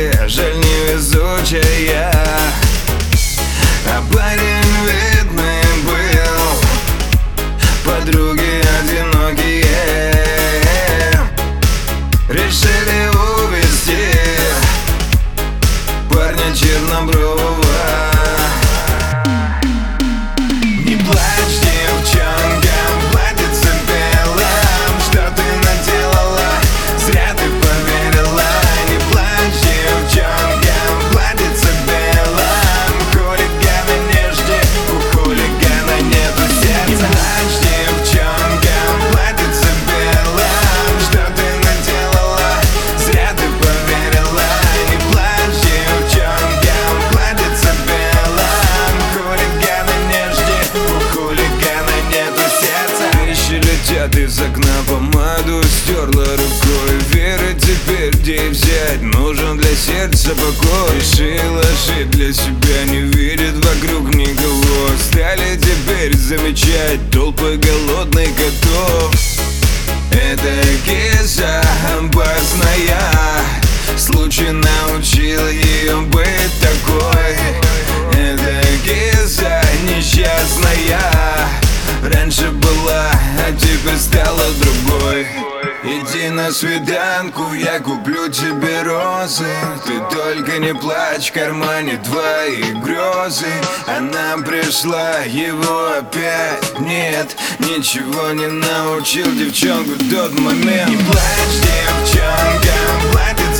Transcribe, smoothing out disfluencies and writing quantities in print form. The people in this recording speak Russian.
жаль невезучая. А парень видный был, подруги одинокие решили увезти парня чернобрового. Не плачь, девчонка, платьице белом, что ты наделала, зря ты поверила. Не плачь, девчонка, платьице белом, хулигана не жди, у хулигана нету сердца. Не плачь, девчонка, платьице белом, что ты наделала, зря ты поверила. Не плачь, девчонка, платьице белом, хулигана не жди, у хулигана нету сердца. Вещи летят из окна, помаду стерла рукой. Веры теперь где взять, нужен для сердца покой. Решила жить для себя, не видит вокруг никого. Стали теперь замечать толпы голодных котов. Эта киса опасная, случай научил ее быть такой. Эта киса несчастная, раньше была, а теперь стала другой. Иди на свиданку, я куплю тебе розы. Ты только не плачь, в кармане твои грезы. Она пришла, его опять нет. Ничего не научил девчонку в тот момент. Не плачь, девчонка, платье